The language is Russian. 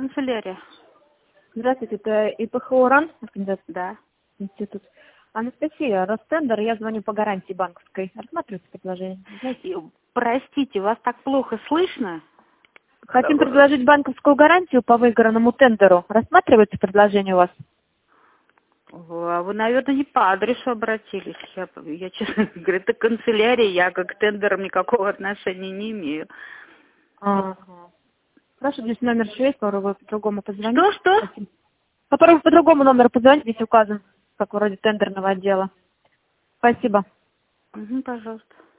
канцелярия. Здравствуйте, это ИПХ «Уран», организация, Да. институт. Анастасия, Ростендер, я звоню по гарантии банковской. Рассматривается предложение? Знаете? И, простите, вас так плохо слышно? Хотим предложить банковскую гарантию по выигранному тендеру. Рассматривается предложение у вас? А вы, наверное, не по адресу обратились. Я честно говорю, это канцелярия, я как к тендерам никакого отношения не имею. Ага. Хорошо, здесь номер еще есть, попробую по-другому позвонить. Что? Попробую по другому номеру позвонить, здесь указан, как вроде тендерного отдела. Спасибо. Пожалуйста.